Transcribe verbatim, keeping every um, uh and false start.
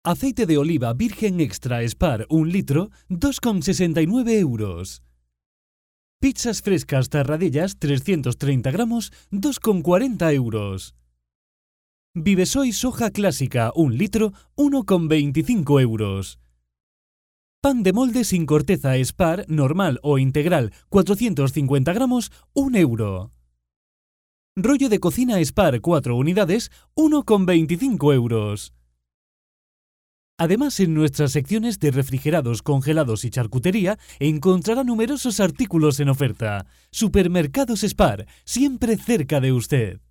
Aceite de oliva virgen extra Spar un litro, dos con sesenta y nueve euros. Pizzas frescas Tarradellas trescientos treinta gramos, dos con cuarenta euros. Vivesoy soja clásica un litro, uno con veinticinco euros. Pan de molde sin corteza Spar normal o integral cuatrocientos cincuenta gramos, un euro. Rollo de cocina Spar cuatro unidades, uno con veinticinco euros. Además, en nuestras secciones de refrigerados, congelados y charcutería encontrará numerosos artículos en oferta. Supermercados Spar, siempre cerca de usted.